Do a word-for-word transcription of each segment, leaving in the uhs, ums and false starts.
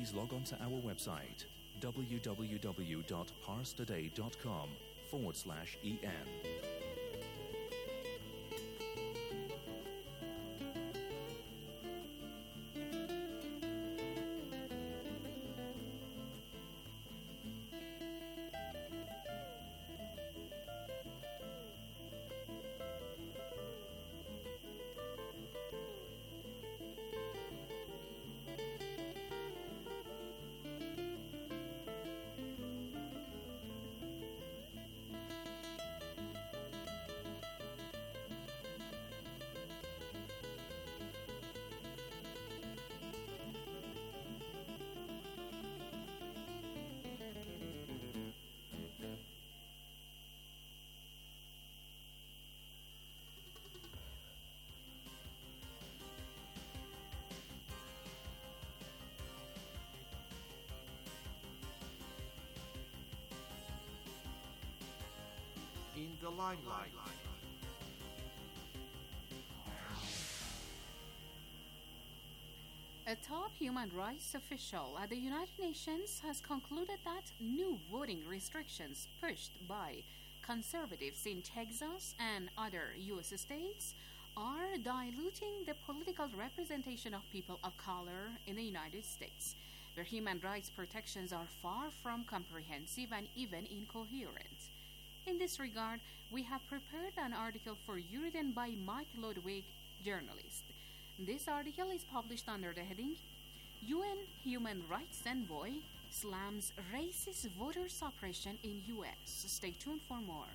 please log on to our website www.parstoday.com forward slash en. In the limelight. A top human rights official at the United Nations has concluded that new voting restrictions pushed by conservatives in Texas and other U S states are diluting the political representation of people of color in the United States, where human rights protections are far from comprehensive and even incoherent. In this regard, we have prepared an article for you written by Mike Ludwig, journalist. This article is published under the heading U N Human Rights Envoy Slams Racist Voter Suppression in U S. Stay tuned for more.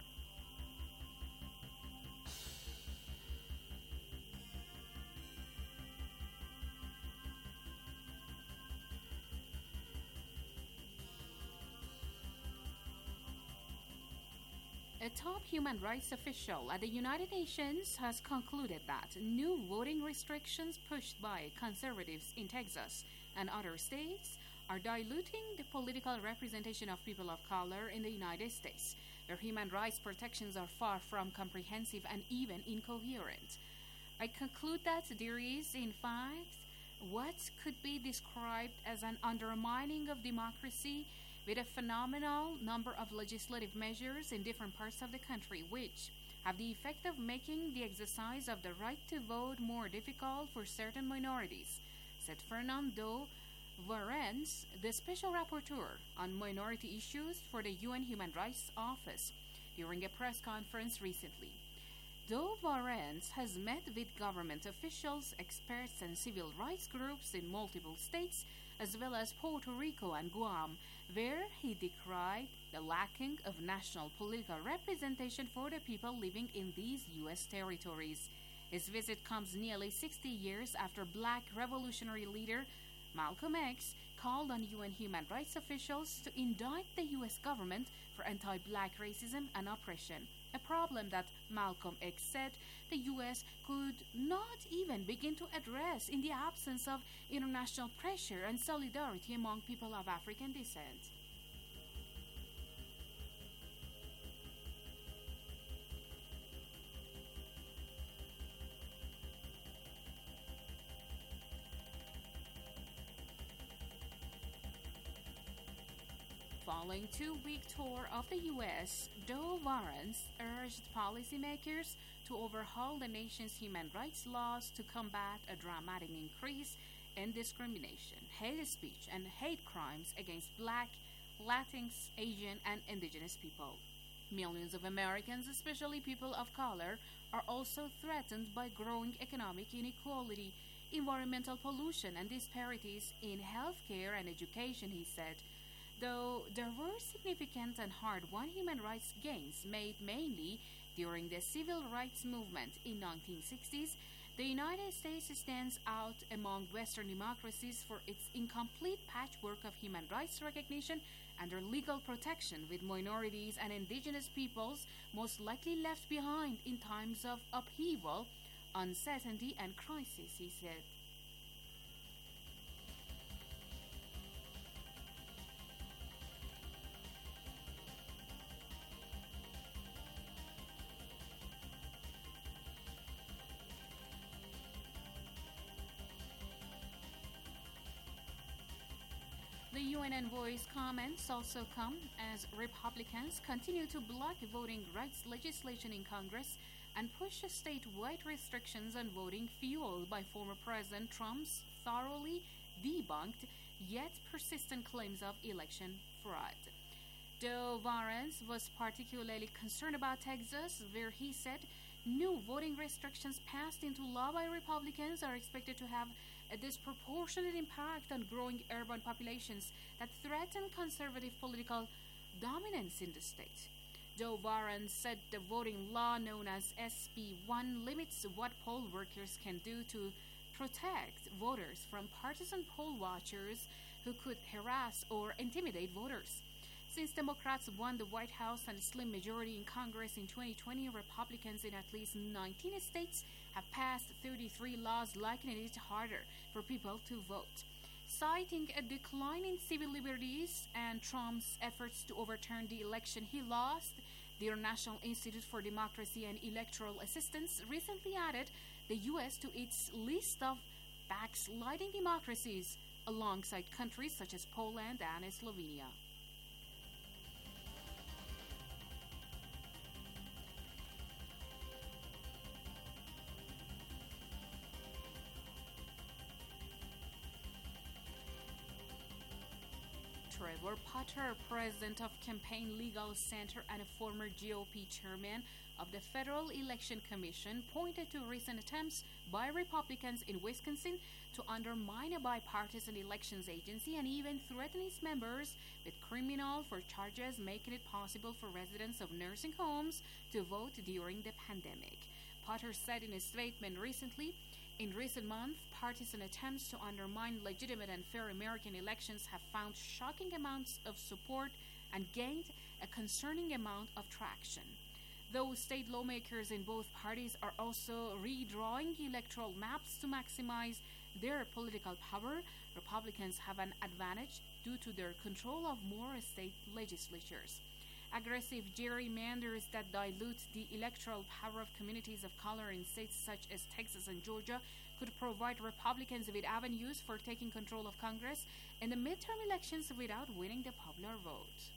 A top human rights official at the United Nations has concluded that new voting restrictions pushed by conservatives in Texas and other states are diluting the political representation of people of color in the United States, where human rights protections are far from comprehensive and even incoherent. I conclude that there is, in fact, what could be described as an undermining of democracy with a phenomenal number of legislative measures in different parts of the country, which have the effect of making the exercise of the right to vote more difficult for certain minorities, said Fernando Varens, the Special Rapporteur on Minority Issues for the U N Human Rights Office, during a press conference recently. Though Varens has met with government officials, experts, and civil rights groups in multiple states, as well as Puerto Rico and Guam, where he decried the lacking of national political representation for the people living in these U S territories. His visit comes nearly sixty years after Black revolutionary leader Malcolm X called on U N human rights officials to indict the U S government for anti-Black racism and oppression, a problem that Malcolm X said the U S could not even begin to address in the absence of international pressure and solidarity among people of African descent. Following two-week tour of the U S, Joe Varens urged policymakers to overhaul the nation's human rights laws to combat a dramatic increase in discrimination, hate speech, and hate crimes against Black, Latinx, Asian, and Indigenous people. Millions of Americans, especially people of color, are also threatened by growing economic inequality, environmental pollution, and disparities in healthcare and education, he said. Though there were significant and hard-won human rights gains made mainly during the civil rights movement in nineteen sixties, the United States stands out among Western democracies for its incomplete patchwork of human rights recognition and their legal protection, with minorities and indigenous peoples most likely left behind in times of upheaval, uncertainty, and crisis, he said. The U N envoy's comments also come as Republicans continue to block voting rights legislation in Congress and push statewide restrictions on voting fueled by former President Trump's thoroughly debunked yet persistent claims of election fraud. Joe Varens was particularly concerned about Texas, where he said new voting restrictions passed into law by Republicans are expected to have a disproportionate impact on growing urban populations that threaten conservative political dominance in the state. Joe Varens said the voting law known as S B one limits what poll workers can do to protect voters from partisan poll watchers who could harass or intimidate voters. Since Democrats won the White House and a slim majority in Congress in twenty twenty, Republicans in at least nineteen states have passed thirty-three laws making it harder for people to vote. Citing a decline in civil liberties and Trump's efforts to overturn the election he lost, the International Institute for Democracy and Electoral Assistance recently added the U S to its list of backsliding democracies, alongside countries such as Poland and Slovenia. Trevor Potter, president of Campaign Legal Center and a former G O P chairman of the Federal Election Commission, pointed to recent attempts by Republicans in Wisconsin to undermine a bipartisan elections agency and even threaten its members with criminal for charges, making it possible for residents of nursing homes to vote during the pandemic. Potter said in a statement recently, in recent months, partisan attempts to undermine legitimate and fair American elections have found shocking amounts of support and gained a concerning amount of traction. Though state lawmakers in both parties are also redrawing electoral maps to maximize their political power, Republicans have an advantage due to their control of more state legislatures. Aggressive gerrymanders that dilute the electoral power of communities of color in states such as Texas and Georgia could provide Republicans with avenues for taking control of Congress in the midterm elections without winning the popular vote.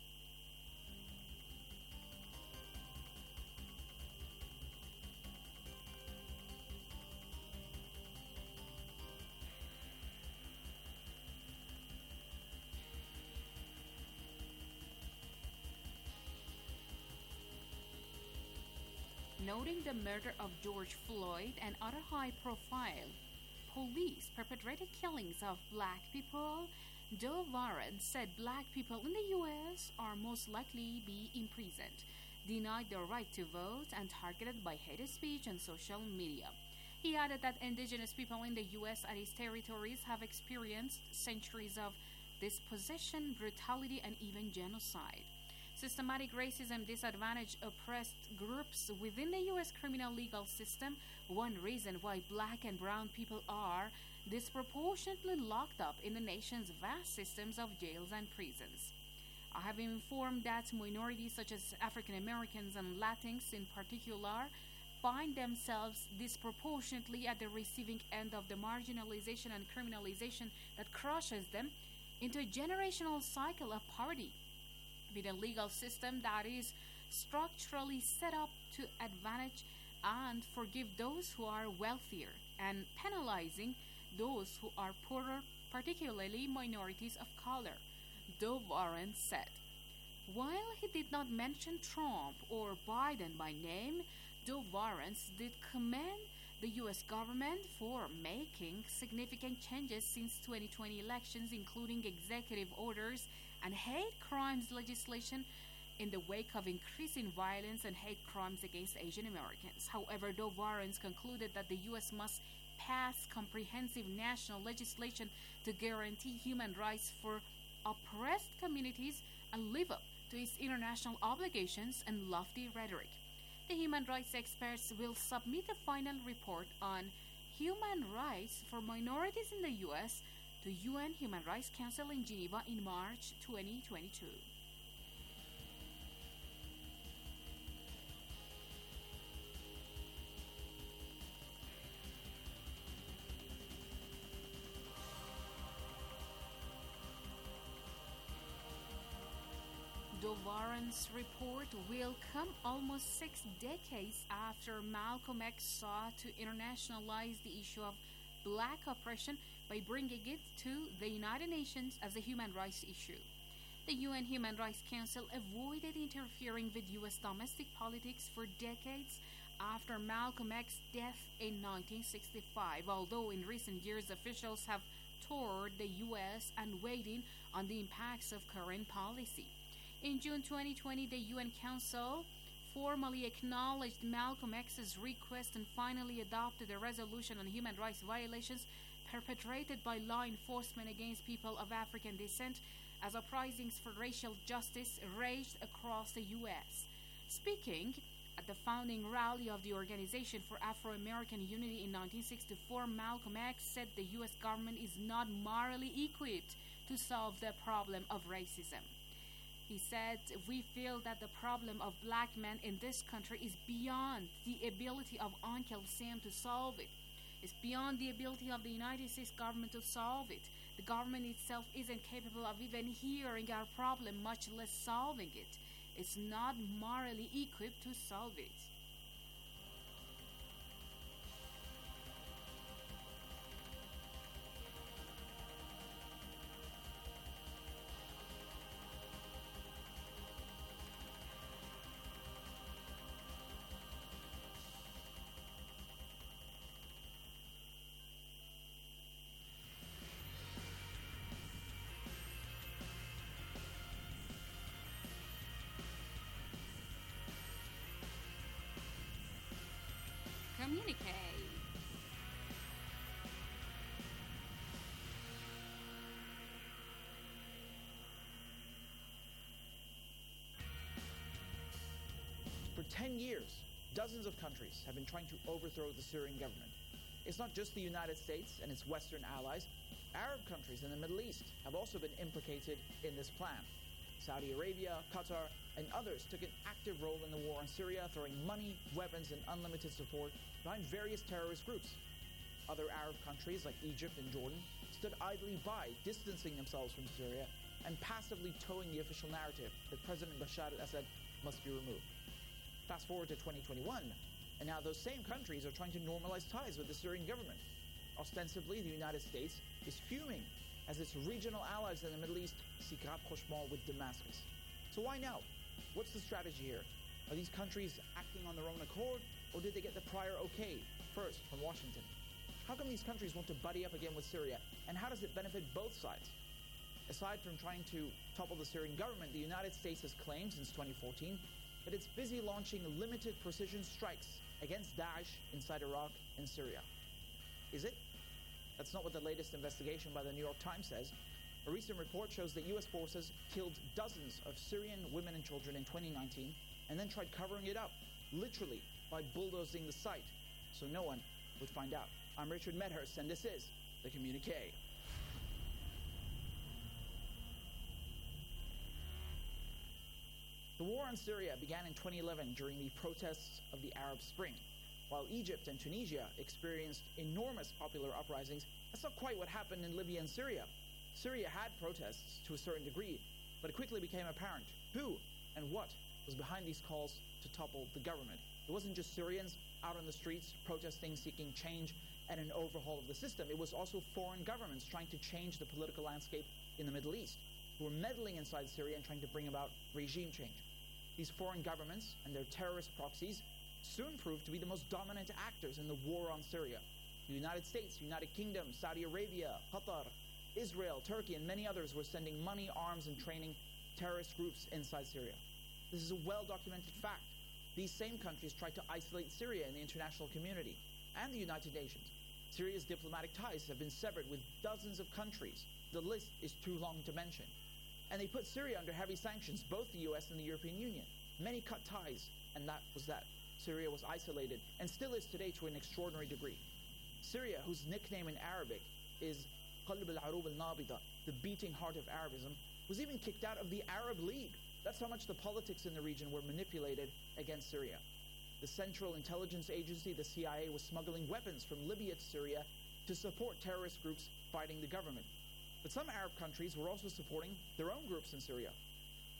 Noting the murder of George Floyd and other high-profile police perpetrated killings of black people, Joe Varens said black people in the U S are most likely be imprisoned, denied their right to vote, and targeted by hate speech on social media. He added that indigenous people in the U S and its territories have experienced centuries of dispossession, brutality, and even genocide. Systematic racism disadvantaged oppressed groups within the U S criminal legal system, one reason why black and brown people are disproportionately locked up in the nation's vast systems of jails and prisons. I have been informed that minorities such as African Americans and Latinx in particular find themselves disproportionately at the receiving end of the marginalization and criminalization that crushes them into a generational cycle of poverty, with a legal system that is structurally set up to advantage and forgive those who are wealthier and penalizing those who are poorer, particularly minorities of color, Joe Varens said. While he did not mention Trump or Biden by name, Joe Varens did commend the U S government for making significant changes since twenty twenty elections, including executive orders and hate crimes legislation in the wake of increasing violence and hate crimes against Asian Americans. However, Joe Varens concluded that the U S must pass comprehensive national legislation to guarantee human rights for oppressed communities and live up to its international obligations and lofty rhetoric. The human rights experts will submit a final report on human rights for minorities in the U S to U N Human Rights Council in Geneva in March twenty twenty-two. Aldebaran's report will come almost six decades after Malcolm X sought to internationalize the issue of black oppression by bringing it to the United Nations as a human rights issue. The U N Human Rights Council avoided interfering with U S domestic politics for decades after Malcolm X's death in nineteen sixty-five, although in recent years officials have toured the U S and weighed in on the impacts of current policy. In June twenty twenty, the U N Council formally acknowledged Malcolm X's request and finally adopted a resolution on human rights violations perpetrated by law enforcement against people of African descent as uprisings for racial justice raged across the U S. Speaking at the founding rally of the Organization for Afro-American Unity in nineteen sixty-four, Malcolm X said the U S government is not morally equipped to solve the problem of racism. He said, "We feel that the problem of black men in this country is beyond the ability of Uncle Sam to solve it. It's beyond the ability of the United States government to solve it. The government itself isn't capable of even hearing our problem, much less solving it. It's not morally equipped to solve it." Communique. For ten years, dozens of countries have been trying to overthrow the Syrian government. It's not just the United States and its Western allies. Arab countries in the Middle East have also been implicated in this plan. Saudi Arabia, Qatar, and others took an active role in the war on Syria, throwing money, weapons, and unlimited support behind various terrorist groups. Other Arab countries like Egypt and Jordan stood idly by, distancing themselves from Syria and passively towing the official narrative that President Bashar al-Assad must be removed. Fast forward to twenty twenty-one, and now those same countries are trying to normalize ties with the Syrian government. Ostensibly, the United States is fuming as its regional allies in the Middle East seek rapprochement with Damascus. So why now? What's the strategy here? Are these countries acting on their own accord, or did they get the prior okay first from Washington? How come these countries want to buddy up again with Syria, and how does it benefit both sides? Aside from trying to topple the Syrian government, the United States has claimed since twenty fourteen that it's busy launching limited precision strikes against Daesh inside Iraq and Syria. Is it? That's not what the latest investigation by the New York Times says. A recent report shows that U S forces killed dozens of Syrian women and children in twenty nineteen and then tried covering it up, literally, by bulldozing the site so no one would find out. I'm Richard Medhurst, and this is The Communique. The war on Syria began in twenty eleven during the protests of the Arab Spring. While Egypt and Tunisia experienced enormous popular uprisings, that's not quite what happened in Libya and Syria. Syria had protests to a certain degree, but it quickly became apparent who and what was behind these calls to topple the government. It wasn't just Syrians out on the streets protesting, seeking change and an overhaul of the system. It was also foreign governments trying to change the political landscape in the Middle East, who were meddling inside Syria and trying to bring about regime change. These foreign governments and their terrorist proxies soon proved to be the most dominant actors in the war on Syria. The United States, United Kingdom, Saudi Arabia, Qatar, Israel, Turkey, and many others were sending money, arms, and training terrorist groups inside Syria. This is a well-documented fact. These same countries tried to isolate Syria in the international community and the United Nations. Syria's diplomatic ties have been severed with dozens of countries. The list is too long to mention. And they put Syria under heavy sanctions, both the U S and the European Union. Many cut ties, and that was that. Syria was isolated, and still is today to an extraordinary degree. Syria, whose nickname in Arabic is Qalb al-Arub al-Nabida, the beating heart of Arabism, was even kicked out of the Arab League. That's how much the politics in the region were manipulated against Syria. The Central Intelligence Agency, the C I A, was smuggling weapons from Libya to Syria to support terrorist groups fighting the government. But some Arab countries were also supporting their own groups in Syria.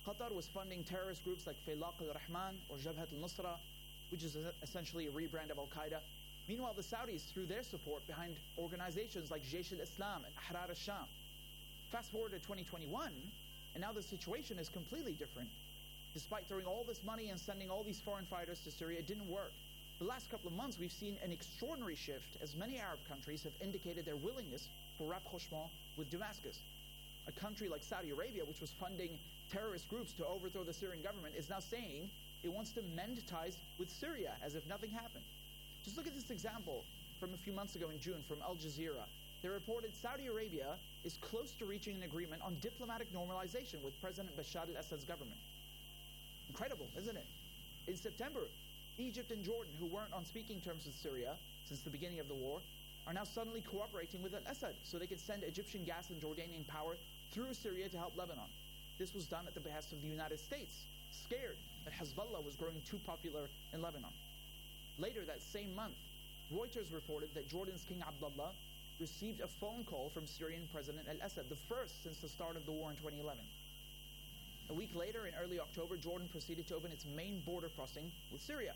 Qatar was funding terrorist groups like Faylaq al-Rahman or Jabhat al-Nusra, which is essentially a rebrand of Al-Qaeda. Meanwhile, the Saudis threw their support behind organizations like Jaish al-Islam and Ahrar al-Sham. Fast forward to twenty twenty-one, and now the situation is completely different. Despite throwing all this money and sending all these foreign fighters to Syria, it didn't work. The last couple of months, we've seen an extraordinary shift as many Arab countries have indicated their willingness for rapprochement with Damascus. A country like Saudi Arabia, which was funding terrorist groups to overthrow the Syrian government, is now saying it wants to mend ties with Syria as if nothing happened. Just look at this example from a few months ago in June from Al Jazeera. They reported Saudi Arabia is close to reaching an agreement on diplomatic normalization with President Bashar al-Assad's government. Incredible, isn't it? In September, Egypt and Jordan, who weren't on speaking terms with Syria since the beginning of the war, are now suddenly cooperating with al-Assad so they could send Egyptian gas and Jordanian power through Syria to help Lebanon. This was done at the behest of the United States, scared that Hezbollah was growing too popular in Lebanon. Later that same month, Reuters reported that Jordan's King Abdullah received a phone call from Syrian President al-Assad, the first since the start of the war in twenty eleven. A week later, in early October, Jordan proceeded to open its main border crossing with Syria.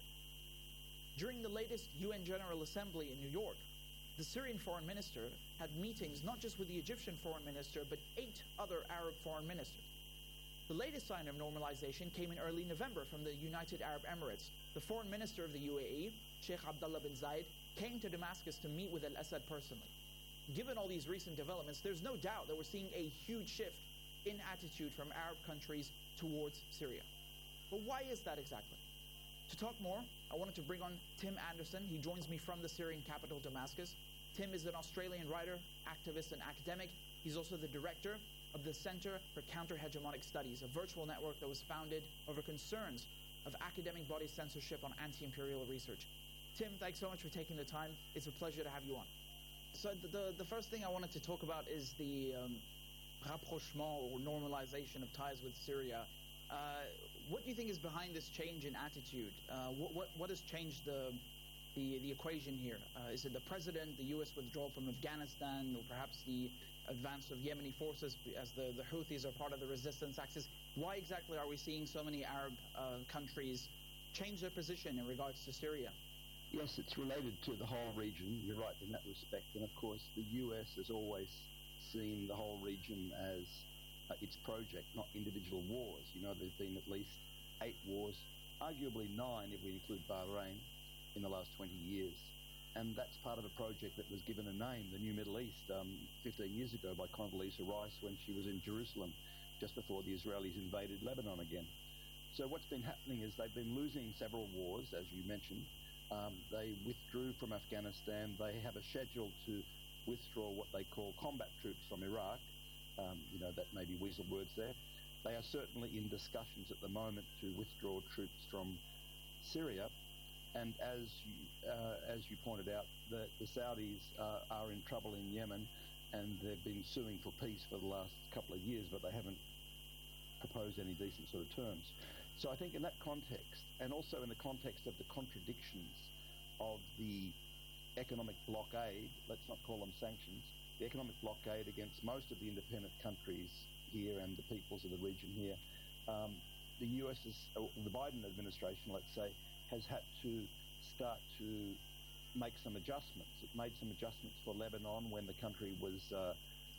During the latest U N General Assembly in New York, the Syrian foreign minister had meetings not just with the Egyptian foreign minister, but eight other Arab foreign ministers. The latest sign of normalization came in early November from the United Arab Emirates. The foreign minister of the U A E, Sheikh Abdullah bin Zayed, came to Damascus to meet with al-Assad personally. Given all these recent developments, there's no doubt that we're seeing a huge shift in attitude from Arab countries towards Syria. But why is that exactly? To talk more, I wanted to bring on Tim Anderson. He joins me from the Syrian capital, Damascus. Tim is an Australian writer, activist, and academic. He's also the director of the Center for Counter-Hegemonic Studies, a virtual network that was founded over concerns of academic body censorship on anti-imperial research. Tim, thanks so much for taking the time. It's a pleasure to have you on. So the, the, the first thing I wanted to talk about is the um, rapprochement or normalization of ties with Syria. Uh, what do you think is behind this change in attitude? Uh, what, what, what has changed the, the, the equation here? Uh, is it the president, the U S withdrawal from Afghanistan, or perhaps the advance of Yemeni forces as the, the Houthis are part of the resistance axis? Why exactly are we seeing so many Arab uh, countries change their position in regards to Syria? Yes, it's related to the whole region. You're right in that respect. And of course, the U S has always seen the whole region as uh, its project, not individual wars. You know, there's been at least eight wars, arguably nine if we include Bahrain, in the last twenty years. And that's part of a project that was given a name, the New Middle East, um, fifteen years ago by Condoleezza Rice when she was in Jerusalem, just before the Israelis invaded Lebanon again. So what's been happening is they've been losing several wars, as you mentioned. Um, they withdrew from Afghanistan. They have a schedule to withdraw what they call combat troops from Iraq. Um, you know, that may be weasel words there. They are certainly in discussions at the moment to withdraw troops from Syria. And as you, uh, as you pointed out, the, the Saudis uh, are in trouble in Yemen, and they've been suing for peace for the last couple of years, but they haven't proposed any decent sort of terms. So I think in that context, and also in the context of the contradictions of the economic blockade, let's not call them sanctions, the economic blockade against most of the independent countries here and the peoples of the region here, um, the U S, is, or the Biden administration, let's say, has had to start to make some adjustments. It made some adjustments for Lebanon when the country was uh,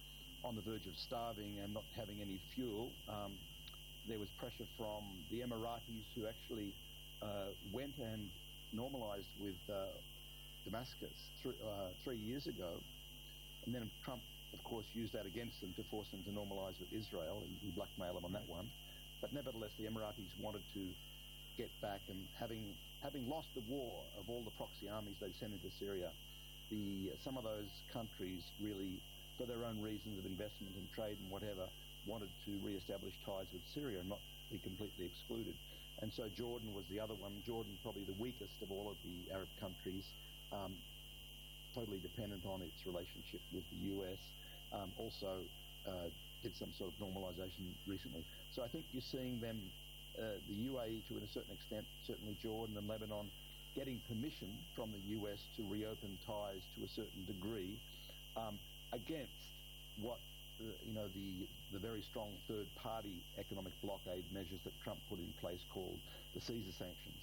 on the verge of starving and not having any fuel. Um, there was pressure from the Emiratis, who actually uh, went and normalized with uh, Damascus th- uh, three years ago. And then Trump, of course, used that against them to force them to normalize with Israel, and he blackmailed them on that one. But nevertheless, the Emiratis wanted to get back, and having having lost the war of all the proxy armies they sent into Syria, the some of those countries really, for their own reasons of investment and trade and whatever, wanted to re-establish ties with Syria and not be completely excluded. And so Jordan was the other one. Jordan, probably the weakest of all of the Arab countries, um, totally dependent on its relationship with the U S, um, also uh, did some sort of normalization recently. So I think you're seeing them, uh, the U A E to a certain extent, certainly Jordan and Lebanon, getting permission from the U S to reopen ties to a certain degree, um, against what uh, you know, the the very strong third-party economic blockade measures that Trump put in place called the Caesar sanctions.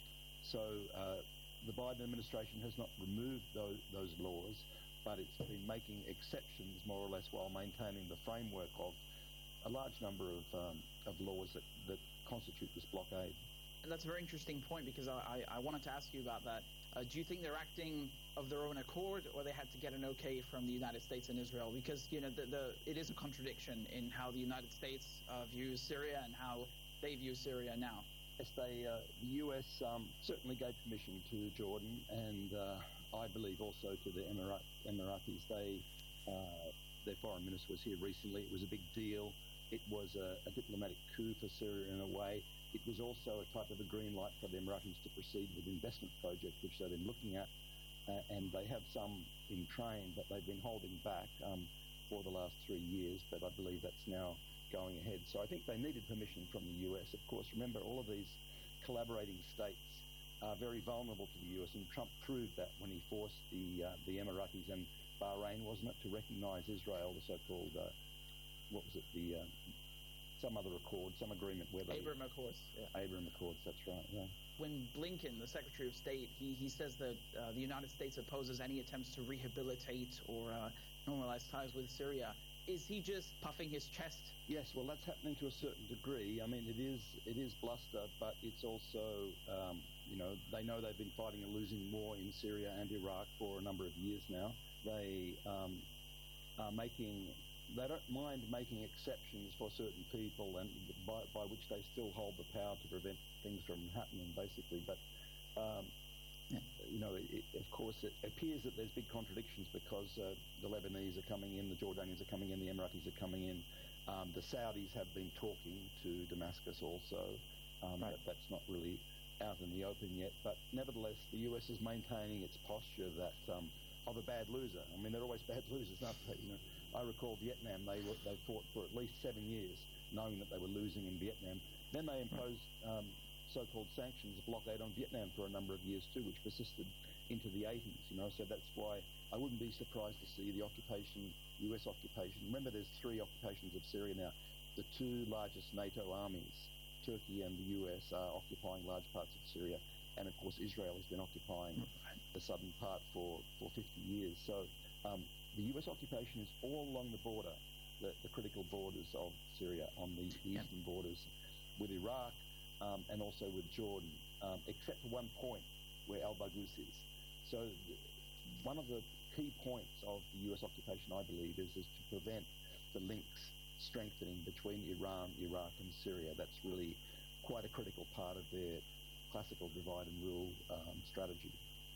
So uh, the Biden administration has not removed those, those laws, but it's been making exceptions more or less while maintaining the framework of a large number of um, of laws that, that constitute this blockade. And that's a very interesting point, because I, I, I wanted to ask you about that. Uh, do you think they're acting of their own accord, or they had to get an okay from the United States and Israel? Because, you know, the, the, it is a contradiction in how the United States uh, views Syria and how they view Syria now. Yes, they, uh, the U S um, certainly gave permission to Jordan, and uh, I believe also to the Emirat- Emiratis. They, uh, their foreign minister was here recently. It was a big deal. It was a, a diplomatic coup for Syria in a way. It was also a type of a green light for the Emiratis to proceed with investment projects, which they've been looking at, uh, and they have some in train, but they've been holding back um, for the last three years, but I believe that's now going ahead. So I think they needed permission from the U S. Of course, remember, all of these collaborating states are very vulnerable to the U S, and Trump proved that when he forced the uh, the Emiratis and Bahrain, wasn't it, to recognize Israel, the so-called, uh, what was it, the... Uh, some other accord, some agreement where they... Abraham Accords. Yeah. Abraham Accords, that's right, yeah. When Blinken, the Secretary of State, he, he says that uh, the United States opposes any attempts to rehabilitate or uh, normalize ties with Syria. Is he just puffing his chest? Yes, well, that's happening to a certain degree. I mean, it is it is bluster, but it's also, um, you know, they know they've been fighting a losing war in Syria and Iraq for a number of years now. They um, are making... They don't mind making exceptions for certain people, and by, by which they still hold the power to prevent things from happening, basically. But, um, yeah. you know, it, of course, it appears that there's big contradictions, because uh, the Lebanese are coming in, the Jordanians are coming in, the Emiratis are coming in. Um, the Saudis have been talking to Damascus also. Um, right. but that's not really out in the open yet. But nevertheless, the U S is maintaining its posture that um, of a bad loser. I mean, they're always bad losers, aren't they? You know, I recall Vietnam, they were, they fought for at least seven years, knowing that they were losing in Vietnam. Then they imposed um, so-called sanctions, a blockade on Vietnam for a number of years too, which persisted into the eighties, you know, so that's why I wouldn't be surprised to see the occupation, U S occupation. Remember, there's three occupations of Syria now. The two largest NATO armies, Turkey and the U S, are occupying large parts of Syria, and of course Israel has been occupying the southern part for, for fifty years. So um, the U S occupation is all along the border, the, the critical borders of Syria, on the, the yeah. eastern borders with Iraq um, and also with Jordan, um, except for one point where al-Baghouz is. So th- one of the key points of the U S occupation, I believe, is, is to prevent the links strengthening between Iran, Iraq and Syria. That's really quite a critical part of their classical divide and rule um, strategy.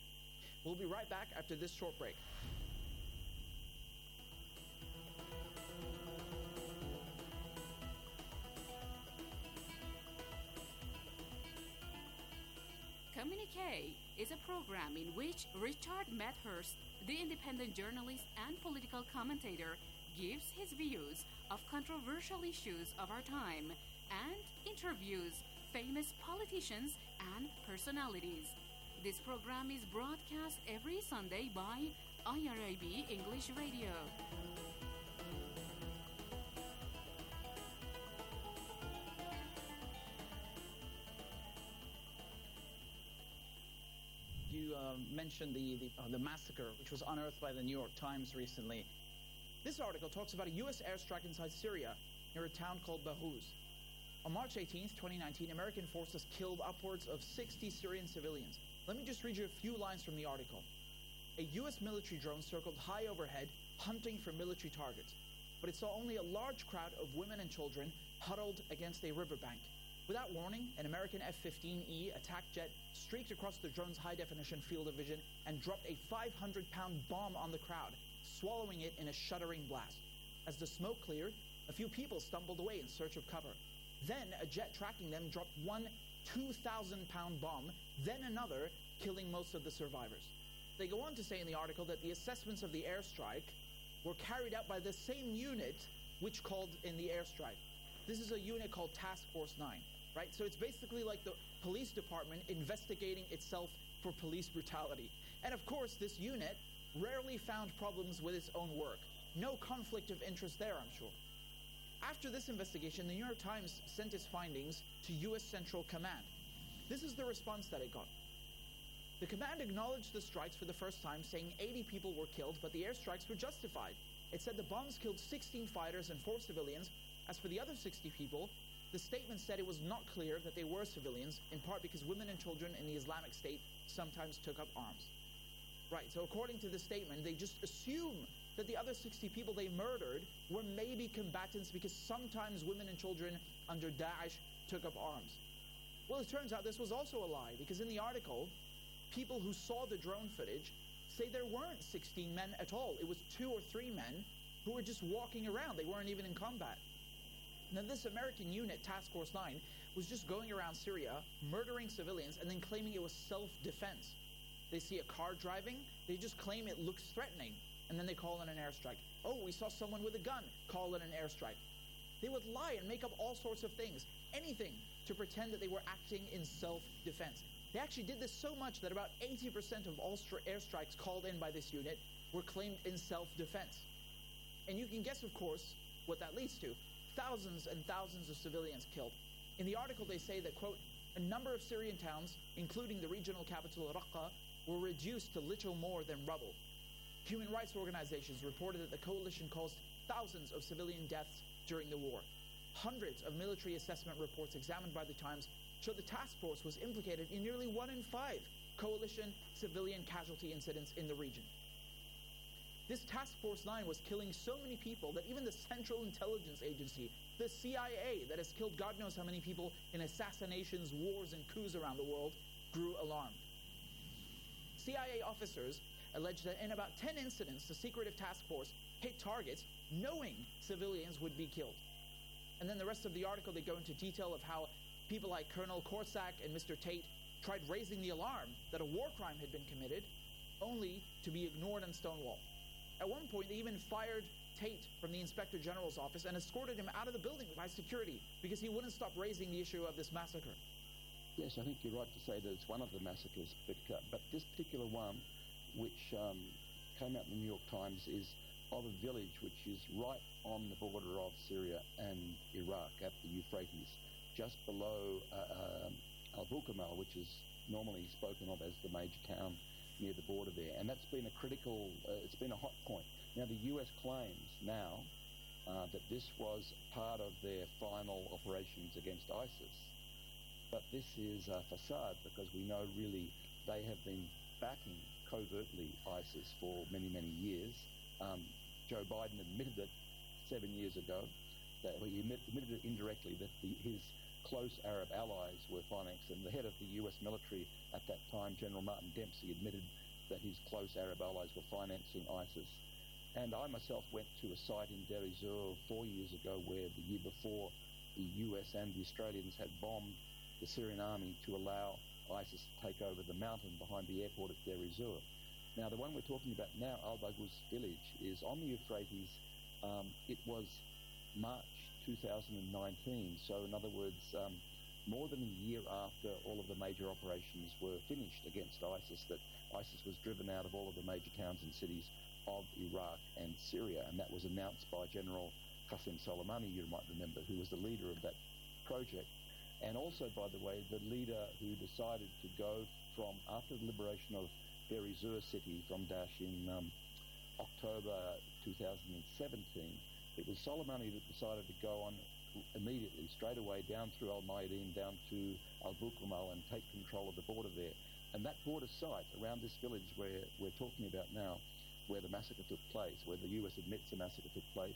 We'll be right back after this short break. Communique is a program in which Richard Medhurst, the independent journalist and political commentator, gives his views of controversial issues of our time and interviews famous politicians and personalities. This program is broadcast every Sunday by I R I B English Radio. You uh, mentioned the the, uh, the massacre, which was unearthed by the New York Times recently. This article talks about a U S airstrike inside Syria near a town called Baghouz. On March eighteenth, twenty nineteen, American forces killed upwards of sixty Syrian civilians. Let me just read you a few lines from the article. A U S military drone circled high overhead, hunting for military targets, but it saw only a large crowd of women and children huddled against a riverbank. Without warning, an American F fifteen E attack jet streaked across the drone's high-definition field of vision and dropped a five hundred pound bomb on the crowd, swallowing it in a shuddering blast. As the smoke cleared, a few people stumbled away in search of cover. Then a jet tracking them dropped one two thousand pound bomb, then another, killing most of the survivors. They go on to say in the article that the assessments of the airstrike were carried out by the same unit which called in the airstrike. This is a unit called Task Force nine, right? So it's basically like the police department investigating itself for police brutality. And of course, this unit rarely found problems with its own work. No conflict of interest there, I'm sure. After this investigation, the New York Times sent its findings to U S Central Command. This is the response that it got. The command acknowledged the strikes for the first time, saying eighty people were killed, but the airstrikes were justified. It said the bombs killed sixteen fighters and four civilians. As for the other sixty people, the statement said it was not clear that they were civilians, in part because women and children in the Islamic State sometimes took up arms. Right, so according to the statement, they just assume that the other sixty people they murdered were maybe combatants because sometimes women and children under Daesh took up arms. Well, it turns out this was also a lie, because in the article, people who saw the drone footage say there weren't sixteen men at all. It was two or three men who were just walking around. They weren't even in combat. Now, this American unit, Task Force nine, was just going around Syria, murdering civilians, and then claiming it was self-defense. They see a car driving, they just claim it looks threatening, and then they call in an airstrike. Oh, we saw someone with a gun, call in an airstrike. They would lie and make up all sorts of things, anything, to pretend that they were acting in self-defense. They actually did this so much that about eighty percent of all stri- airstrikes called in by this unit were claimed in self-defense. And you can guess, of course, what that leads to. Thousands and thousands of civilians killed. In the article, they say that, quote, a number of Syrian towns, including the regional capital Raqqa, were reduced to little more than rubble. Human rights organizations reported that the coalition caused thousands of civilian deaths during the war. Hundreds of military assessment reports examined by the Times show the task force was implicated in nearly one in five coalition civilian casualty incidents in the region. This Task Force nine was killing so many people that even the Central Intelligence Agency, the C I A, that has killed God knows how many people in assassinations, wars, and coups around the world, grew alarmed. C I A officers alleged that in about ten incidents, the secretive task force hit targets knowing civilians would be killed. And then the rest of the article, they go into detail of how people like Colonel Korsak and Mister Tate tried raising the alarm that a war crime had been committed, only to be ignored and stonewalled. At one point, they even fired Tate from the Inspector General's office and escorted him out of the building by security because he wouldn't stop raising the issue of this massacre. Yes, I think you're right to say that it's one of the massacres, but, uh, but this particular one, which um, came out in the New York Times, is of a village which is right on the border of Syria and Iraq at the Euphrates, just below uh, um, Al-Bukamal, which is normally spoken of as the major town near the border there. And that's been a critical, uh, it's been a hot point. Now, the U S claims now uh, that this was part of their final operations against ISIS. But this is a facade, because we know really they have been backing covertly ISIS for many, many years. Um, Joe Biden admitted it seven years ago, that well, he admitted it indirectly, that the, his close Arab allies were financed, and the head of the U S military at that time, General Martin Dempsey, admitted that his close Arab allies were financing ISIS. And I myself went to a site in Deir ez-Zor four years ago where the year before the U S and the Australians had bombed the Syrian army to allow ISIS to take over the mountain behind the airport at Deir ez-Zor. Now, the one we're talking about now, Al-Baghuz village, is on the Euphrates. Um, it was March two thousand nineteen, so in other words, um, more than a year after all of the major operations were finished against ISIS, that ISIS was driven out of all of the major towns and cities of Iraq and Syria, and that was announced by General Qasem Soleimani, you might remember, who was the leader of that project, and also, by the way, the leader who decided to go from, after the liberation of Deir ez-Zor city from Daesh in um, October two thousand seventeen, it was Soleimani that decided to go on immediately, straight away, down through Al-Mayadeen, down to Al-Bukamal, and take control of the border there. And that border site around this village where we're talking about now, where the massacre took place, where the U S admits the massacre took place,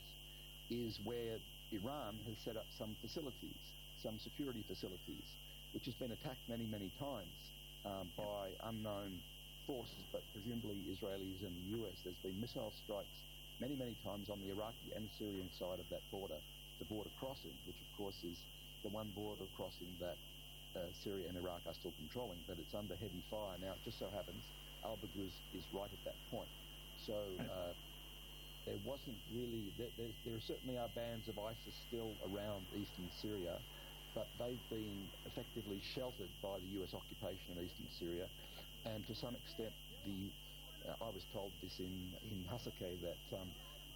is where Iran has set up some facilities, some security facilities, which has been attacked many, many times um, by unknown forces, but presumably Israelis and the U S. There's been missile strikes many, many times on the Iraqi and Syrian side of that border, the border crossing, which of course is the one border crossing that uh, Syria and Iraq are still controlling, but it's under heavy fire. Now, it just so happens Al-Baghuz is right at that point. So uh, there wasn't really, there, there certainly are bands of ISIS still around eastern Syria, but they've been effectively sheltered by the U S occupation of eastern Syria. And to some extent, the uh, I was told this in, in Hasakeh, that um,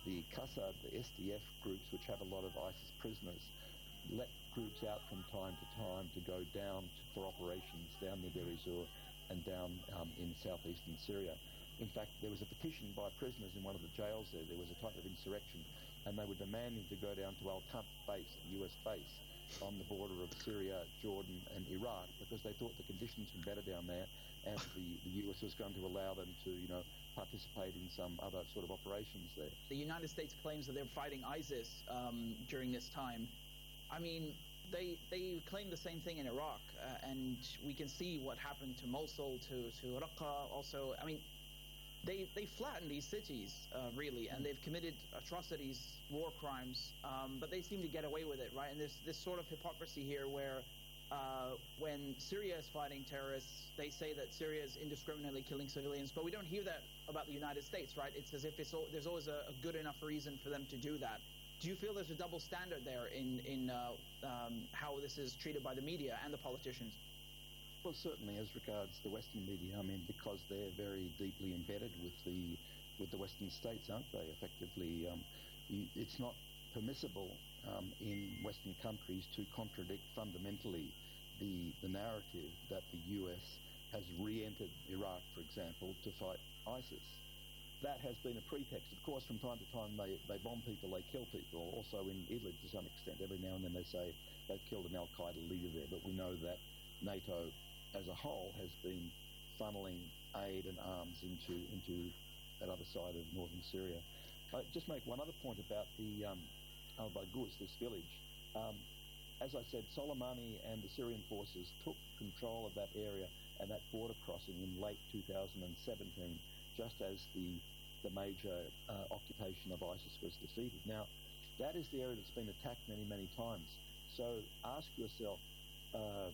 the Qassad, the S D F groups, which have a lot of ISIS prisoners, let groups out from time to time to go down to, for operations down near Deir ez-Zor and down um, in southeastern Syria. In fact, there was a petition by prisoners in one of the jails there. There was a type of insurrection, and they were demanding to go down to Al-Tamp base, the U S base, on the border of Syria, Jordan, and Iraq, because they thought the conditions were better down there, and the, the U S was going to allow them to, you know, participate in some other sort of operations there. The United States claims that they're fighting ISIS um, during this time. I mean, they they claim the same thing in Iraq, uh, and we can see what happened to Mosul, to, to Raqqa also. I mean, they they flattened these cities, uh, really, and they've committed atrocities, war crimes, um, but they seem to get away with it, right? And there's this sort of hypocrisy here where uh, when Syria is fighting terrorists, they say that Syria is indiscriminately killing civilians, but we don't hear that about the United States, right? It's as if it's al- there's always a, a good enough reason for them to do that. Do you feel there's a double standard there in, in uh, um, how this is treated by the media and the politicians? Well, certainly as regards the Western media, I mean, because they're very deeply embedded with the with the Western states, aren't they? Effectively, um, you, it's not permissible um, in Western countries to contradict fundamentally the the narrative that the U S has re-entered Iraq, for example, to fight ISIS. That has been a pretext. Of course, from time to time they, they bomb people, they kill people. Also in Idlib to some extent. Every now and then they say they've killed an Al-Qaeda leader there, but we know that NATO as a whole has been funneling aid and arms into into that other side of northern Syria. I just make one other point about the um, Al-Baghouz, this village. Um, as I said, Soleimani and the Syrian forces took control of that area and that border crossing in late two thousand seventeen, just as the the major uh, occupation of ISIS was defeated. Now, that is the area that's been attacked many, many times. So ask yourself, uh,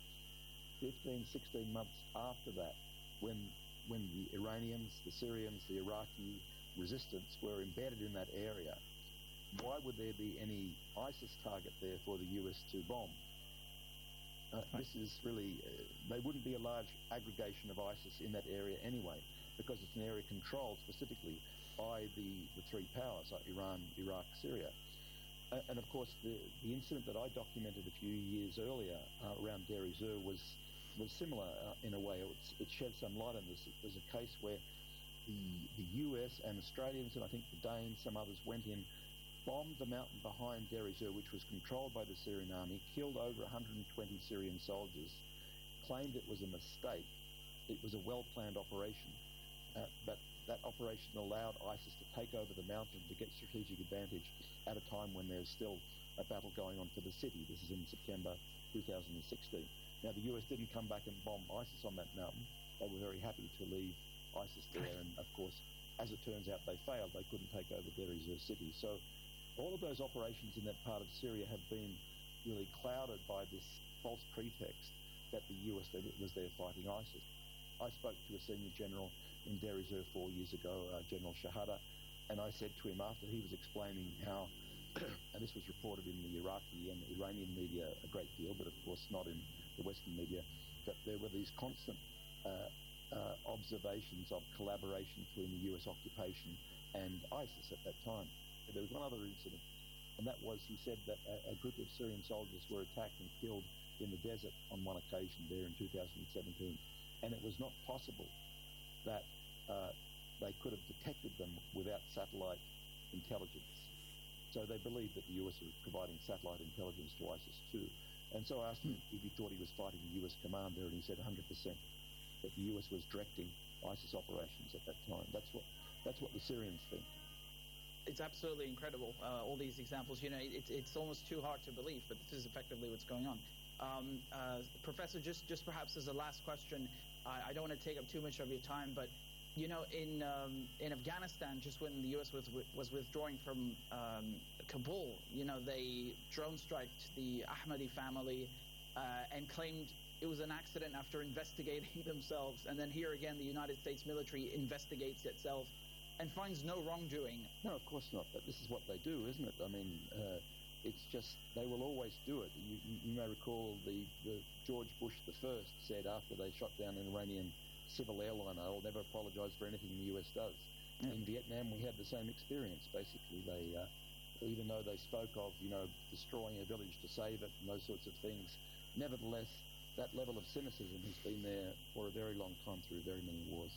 fifteen, sixteen months after that, when when the Iranians, the Syrians, the Iraqi resistance were embedded in that area, why would there be any ISIS target there for the U S to bomb? Uh, this is really, uh, there wouldn't be a large aggregation of ISIS in that area anyway, because it's an area controlled specifically by the, the three powers, like Iran, Iraq, Syria. Uh, and of course, the, the incident that I documented a few years earlier uh, around Deir ez-Zor was was similar uh, in a way. It, it shed some light on this. It was a case where the, the U S and Australians, and I think the Danes, some others, went in, bombed the mountain behind Deir ez-Zor, which was controlled by the Syrian army, killed over one hundred twenty Syrian soldiers, claimed it was a mistake. It was a well-planned operation. Uh, but that operation allowed ISIS to take over the mountain to get strategic advantage at a time when there's still a battle going on for the city. This is in September two thousand sixteen. Now, the U S didn't come back and bomb ISIS on that mountain. They were very happy to leave ISIS there, and of course, as it turns out, they failed. They couldn't take over Deir ez-Zor city. So all of those operations in that part of Syria have been really clouded by this false pretext that the U S was there fighting ISIS. I spoke to a senior general in Deir ez-Zor four years ago, uh, General Shahada, and I said to him after he was explaining how, and this was reported in the Iraqi and Iranian media a great deal, but of course not in the Western media, that there were these constant uh, uh, observations of collaboration between the U S occupation and ISIS at that time. But there was one other incident, and that was, he said that a, a group of Syrian soldiers were attacked and killed in the desert on one occasion there in two thousand seventeen, and it was not possible that uh, they could have detected them without satellite intelligence. So they believed that the U S was providing satellite intelligence to ISIS too. And so I asked him if he thought he was fighting a U S commander, and he said one hundred percent that the U S was directing ISIS operations at that time. That's what that's what the Syrians think. It's absolutely incredible, uh, all these examples. You know, it, it's almost too hard to believe, but this is effectively what's going on. Um, uh, Professor, just, just perhaps as a last question, I, I don't want to take up too much of your time, but you know, in um, in Afghanistan, just when the U S was was withdrawing from um, Kabul, you know, they drone striked the Ahmadi family uh, and claimed it was an accident after investigating themselves. And then here again, the United States military investigates itself and finds no wrongdoing. No, of course not. But this is what they do, isn't it? I mean, uh, it's just they will always do it. You, you, you may recall the, the George Bush the First said after they shot down an Iranian civil airliner, I'll never apologize for anything the U S does. In Vietnam, we had the same experience. Basically, they, uh, even though they spoke of, you know, destroying a village to save it and those sorts of things, nevertheless, that level of cynicism has been there for a very long time through very many wars.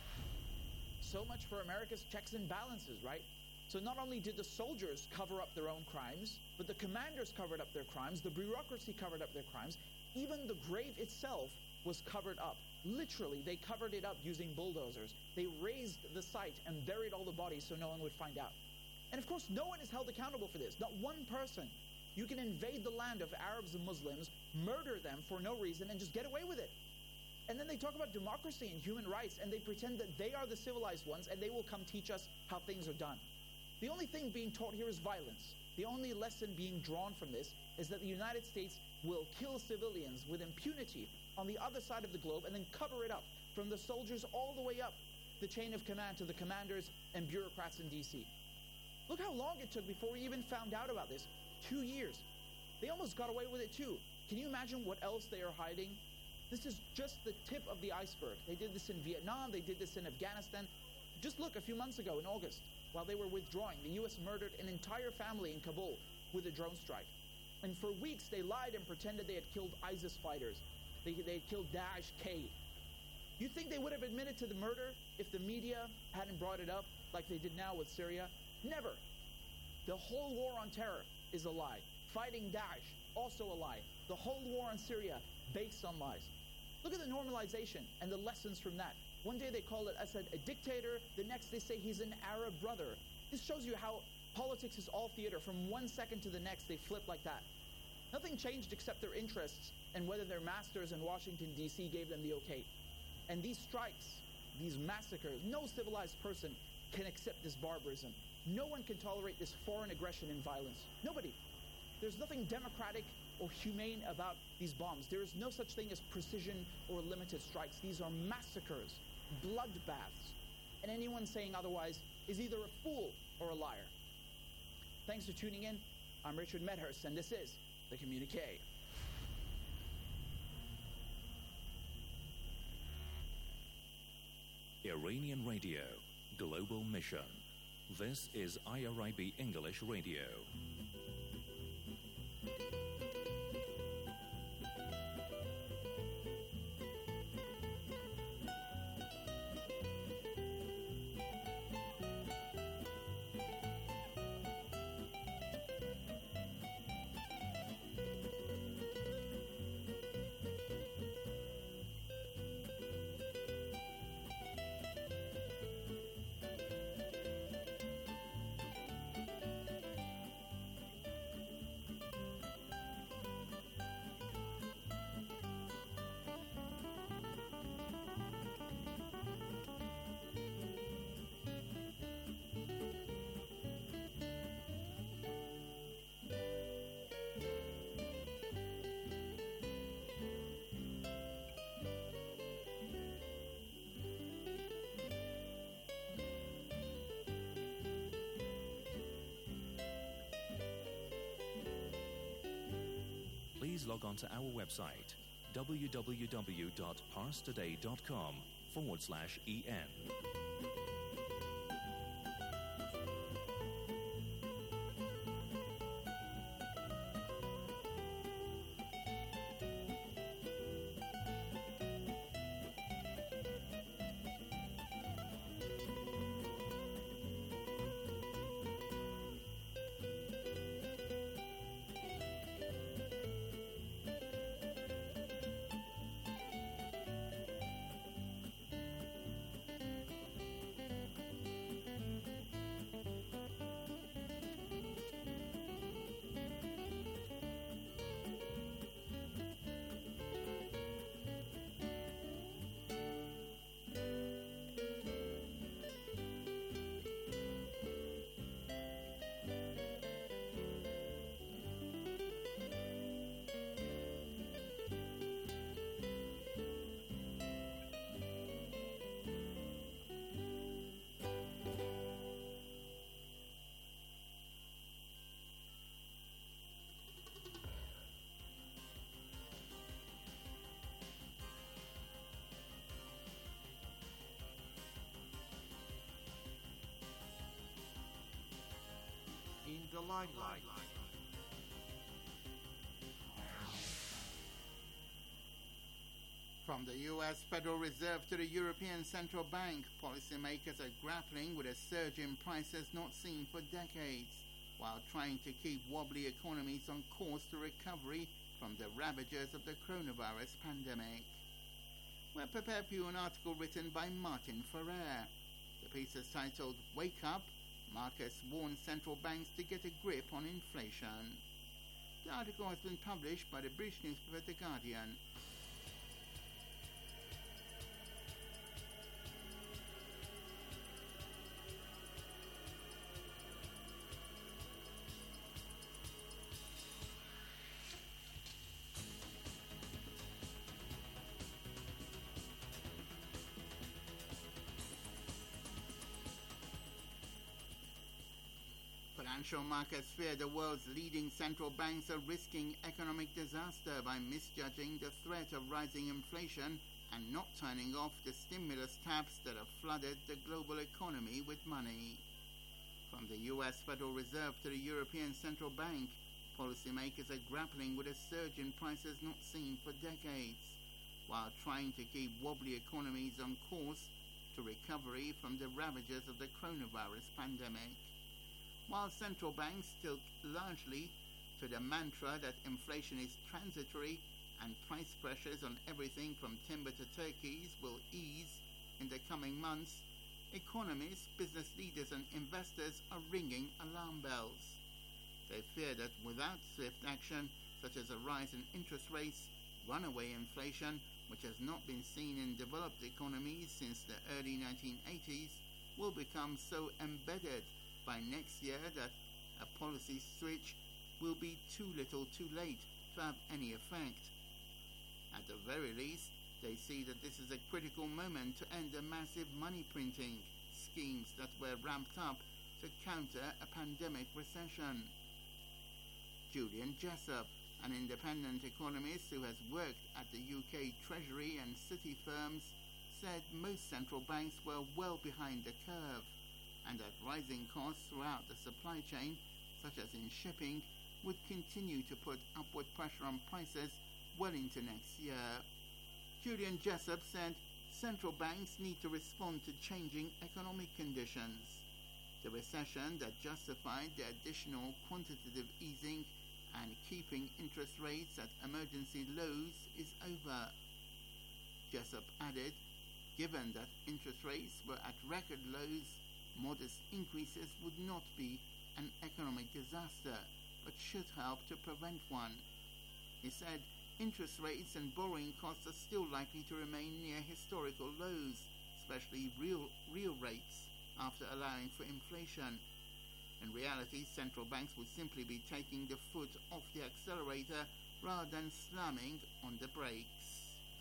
So much for America's checks and balances, right? So not only did the soldiers cover up their own crimes, but the commanders covered up their crimes, the bureaucracy covered up their crimes, even the grave itself was covered up. Literally, they covered it up using bulldozers. They razed the site and buried all the bodies so no one would find out. And of course, no one is held accountable for this, not one person. You can invade the land of Arabs and Muslims, murder them for no reason, and just get away with it. And then they talk about democracy and human rights, and they pretend that they are the civilized ones, and they will come teach us how things are done. The only thing being taught here is violence. The only lesson being drawn from this is that the United States will kill civilians with impunity on the other side of the globe and then cover it up from the soldiers all the way up the chain of command to the commanders and bureaucrats in D C. Look how long it took before we even found out about this. Two years. They almost got away with it too. Can you imagine what else they are hiding? This is just the tip of the iceberg. They did this in Vietnam, they did this in Afghanistan. Just look, a few months ago in August, while they were withdrawing, the U S murdered an entire family in Kabul with a drone strike. And for weeks they lied and pretended they had killed ISIS fighters. They, they had killed Daesh K. You think they would have admitted to the murder if the media hadn't brought it up like they did now with Syria? Never. The whole war on terror is a lie. Fighting Daesh, also a lie. The whole war on Syria, based on lies. Look at the normalization and the lessons from that. One day they call it Assad a dictator, the next they say he's an Arab brother. This shows you how politics is all theater. From one second to the next, they flip like that. Nothing changed except their interests and whether their masters in Washington, D C gave them the okay. And these strikes, these massacres, no civilized person can accept this barbarism. No one can tolerate this foreign aggression and violence. Nobody. There's nothing democratic or humane about these bombs. There is no such thing as precision or limited strikes. These are massacres, bloodbaths. And anyone saying otherwise is either a fool or a liar. Thanks for tuning in. I'm Richard Medhurst, and this is The Communique. Iranian Radio, Global Mission. This is I R I B English Radio. Please log on to our website, www.parstoday.com forward slash EN. the limelight. From the U S Federal Reserve to the European Central Bank, policymakers are grappling with a surge in prices not seen for decades, while trying to keep wobbly economies on course to recovery from the ravages of the coronavirus pandemic. We're prepared for you an article written by Martin Ferrer. The piece is titled "Wake Up, Marcus Warns Central Banks to Get a Grip on Inflation." The article has been published by the British newspaper The Guardian. Financial markets fear the world's leading central banks are risking economic disaster by misjudging the threat of rising inflation and not turning off the stimulus taps that have flooded the global economy with money. From the U S Federal Reserve to the European Central Bank, policymakers are grappling with a surge in prices not seen for decades, while trying to keep wobbly economies on course to recovery from the ravages of the coronavirus pandemic. While central banks still largely to the mantra that inflation is transitory and price pressures on everything from timber to turkeys will ease in the coming months, economists, business leaders and investors are ringing alarm bells. They fear that without swift action, such as a rise in interest rates, runaway inflation, which has not been seen in developed economies since the early nineteen eighties, will become so embedded by next year that a policy switch will be too little too late to have any effect. At the very least, they see that this is a critical moment to end the massive money printing schemes that were ramped up to counter a pandemic recession. Julian Jessup, an independent economist who has worked at the U K Treasury and City firms, said most central banks were well behind the curve, and that rising costs throughout the supply chain, such as in shipping, would continue to put upward pressure on prices well into next year. Julian Jessup said central banks need to respond to changing economic conditions. The recession that justified the additional quantitative easing and keeping interest rates at emergency lows is over. Jessup added, given that interest rates were at record lows, modest increases would not be an economic disaster, but should help to prevent one. He said interest rates and borrowing costs are still likely to remain near historical lows, especially real, real rates, after allowing for inflation. In reality, central banks would simply be taking the foot off the accelerator rather than slamming on the brakes.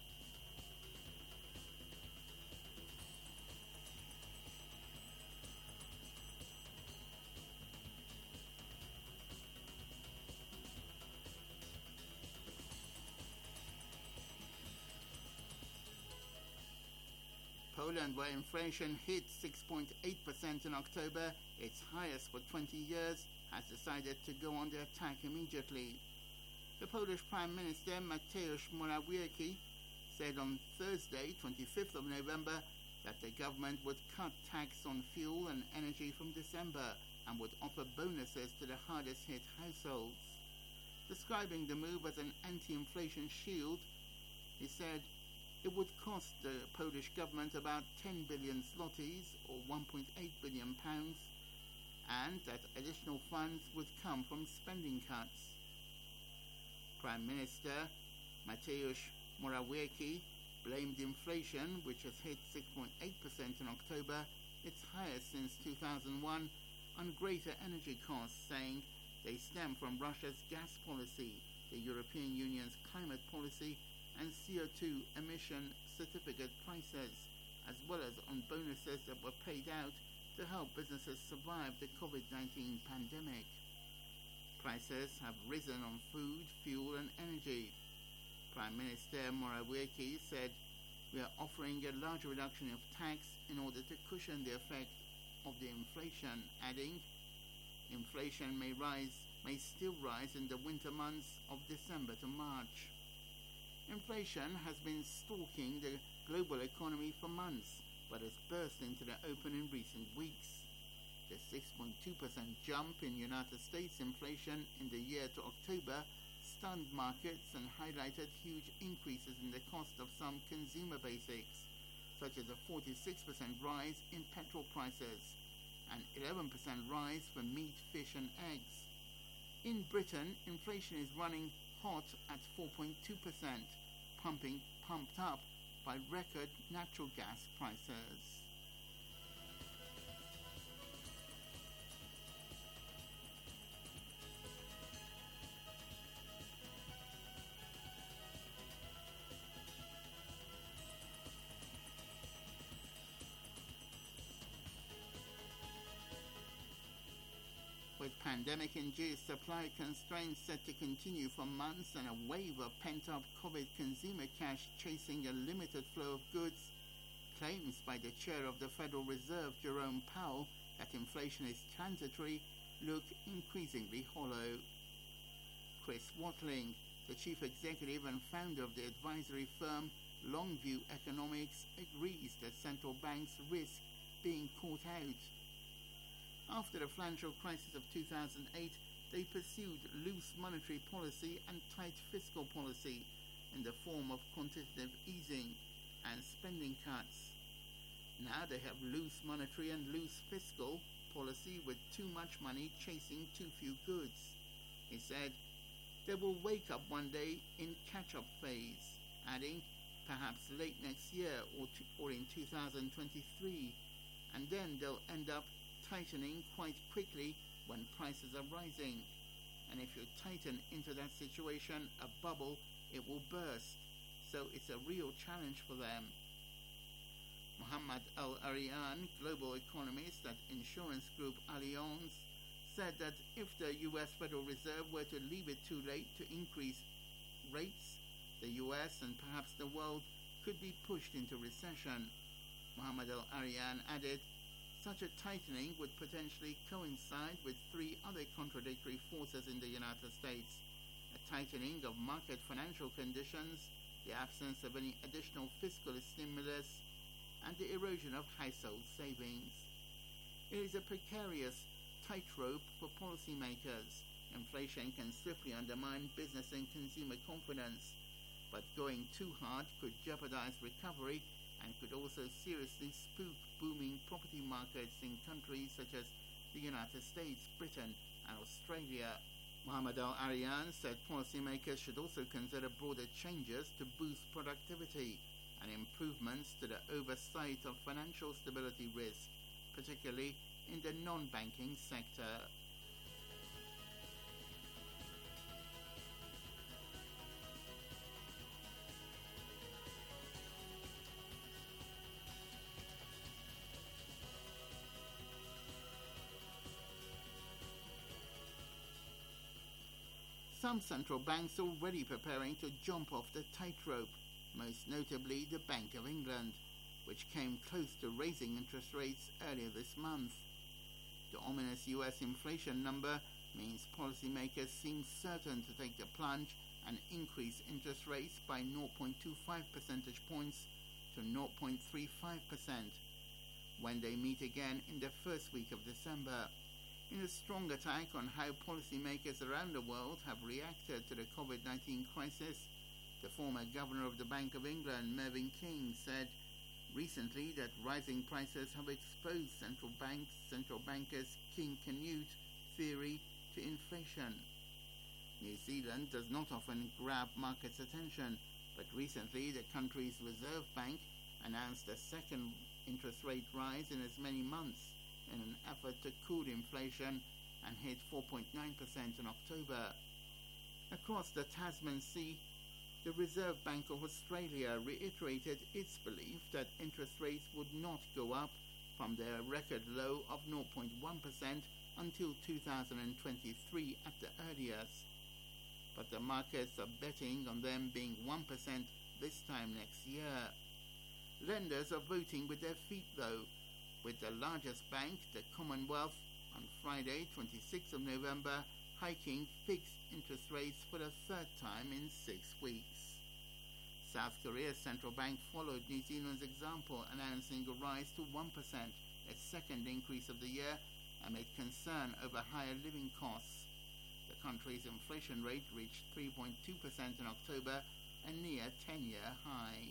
Poland, where inflation hit six point eight percent in October, its highest for twenty years, has decided to go on the attack immediately. The Polish Prime Minister Mateusz Morawiecki said on Thursday, twenty-fifth of November, that the government would cut tax on fuel and energy from December and would offer bonuses to the hardest hit households. Describing the move as an anti-inflation shield, he said it would cost the Polish government about ten billion zlotys, or one point eight billion pounds, and that additional funds would come from spending cuts. Prime Minister Mateusz Morawiecki blamed inflation, which has hit six point eight percent in October, its highest since two thousand one, on greater energy costs, saying they stem from Russia's gas policy, the European Union's climate policy, and C O two emission certificate prices, as well as on bonuses that were paid out to help businesses survive the COVID nineteen pandemic. Prices have risen on food, fuel and energy. Prime Minister Morawiecki said, "We are offering a large reduction of tax in order to cushion the effect of the inflation," adding, inflation may rise, may still rise in the winter months of December to March. Inflation has been stalking the global economy for months, but has burst into the open in recent weeks. The six point two percent jump in United States inflation in the year to October stunned markets and highlighted huge increases in the cost of some consumer basics, such as a forty-six percent rise in petrol prices, an eleven percent rise for meat, fish and eggs. In Britain, inflation is running hot at four point two percent, pumping pumped up by record natural gas prices. With pandemic-induced supply constraints set to continue for months and a wave of pent-up COVID consumer cash chasing a limited flow of goods, claims by the chair of the Federal Reserve, Jerome Powell, that inflation is transitory look increasingly hollow. Chris Watling, the chief executive and founder of the advisory firm Longview Economics, agrees that central banks risk being caught out. After the financial crisis of two thousand eight, they pursued loose monetary policy and tight fiscal policy in the form of quantitative easing and spending cuts. Now they have loose monetary and loose fiscal policy with too much money chasing too few goods. He said, they will wake up one day in catch-up phase, adding, perhaps late next year or, to, or in two thousand twenty-three, and then they'll end up tightening quite quickly when prices are rising. And if you tighten into that situation, a bubble, it will burst. So it's a real challenge for them. Mohammed Al-Arian, global economist at insurance group Allianz, said that if the U S Federal Reserve were to leave it too late to increase rates, the U S and perhaps the world could be pushed into recession. Mohammed Al-Arian added, such a tightening would potentially coincide with three other contradictory forces in the United States: a tightening of market financial conditions, the absence of any additional fiscal stimulus, and the erosion of household savings. It is a precarious tightrope for policymakers. Inflation can swiftly undermine business and consumer confidence, but going too hard could jeopardize recovery and could also seriously spook booming property markets in countries such as the United States, Britain, and Australia. Mohammed Al-Arian said policymakers should also consider broader changes to boost productivity and improvements to the oversight of financial stability risk, particularly in the non-banking sector. Some central banks are already preparing to jump off the tightrope, most notably the Bank of England, which came close to raising interest rates earlier this month. The ominous U S inflation number means policymakers seem certain to take the plunge and increase interest rates by zero point two five percentage points to zero point three five percent when they meet again in the first week of December. In a strong attack on how policymakers around the world have reacted to the COVID nineteen crisis, the former governor of the Bank of England, Mervyn King, said recently that rising prices have exposed central banks, central bankers' King Canute theory to inflation. New Zealand does not often grab markets' attention, but recently the country's Reserve Bank announced a second interest rate rise in as many months, in an effort to cool inflation, and hit four point nine percent in October. Across the Tasman Sea, the Reserve Bank of Australia reiterated its belief that interest rates would not go up from their record low of zero point one percent until two thousand twenty-three at the earliest. But the markets are betting on them being one percent this time next year. Lenders are voting with their feet though, with the largest bank, the Commonwealth, on Friday, twenty-sixth of November, hiking fixed interest rates for the third time in six weeks. South Korea's central bank followed New Zealand's example, announcing a rise to one percent, its second increase of the year, amid concern over higher living costs. The country's inflation rate reached three point two percent in October, a near ten-year high.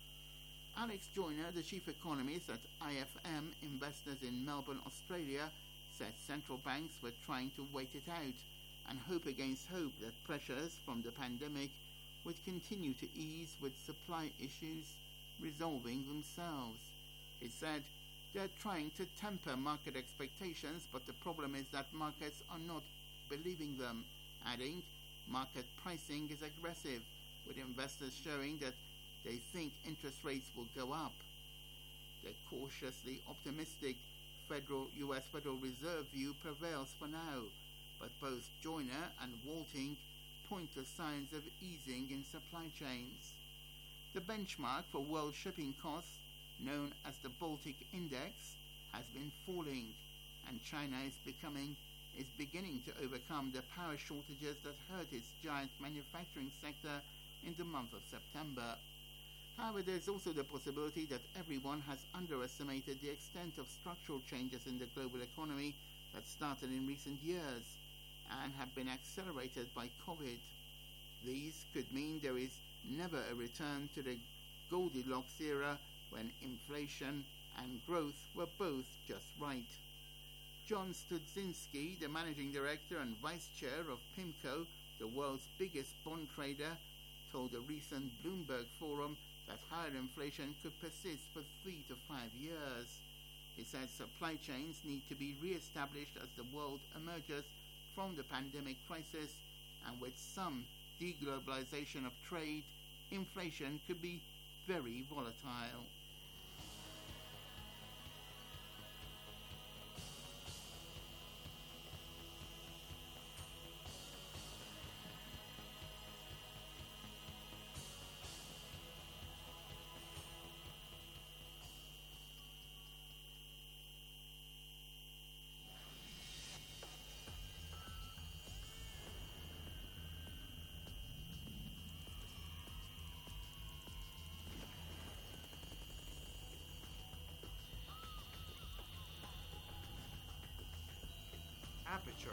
Alex Joyner, the chief economist at I F M Investors in Melbourne, Australia, said central banks were trying to wait it out and hope against hope that pressures from the pandemic would continue to ease with supply issues resolving themselves. He said, "They're trying to temper market expectations, but the problem is that markets are not believing them," adding, "Market pricing is aggressive, with investors showing that they think interest rates will go up." The cautiously optimistic Federal U S Federal Reserve view prevails for now, but both Joyner and Walting point to signs of easing in supply chains. The benchmark for world shipping costs, known as the Baltic Index, has been falling, and China is becoming is beginning to overcome the power shortages that hurt its giant manufacturing sector in the month of September. However, there is also the possibility that everyone has underestimated the extent of structural changes in the global economy that started in recent years and have been accelerated by COVID. These could mean there is never a return to the Goldilocks era when inflation and growth were both just right. John Studzinski, the managing director and vice chair of PIMCO, the world's biggest bond trader, told a recent Bloomberg forum that higher inflation could persist for three to five years. He said supply chains need to be re-established as the world emerges from the pandemic crisis, and with some deglobalization of trade, inflation could be very volatile. Aperture.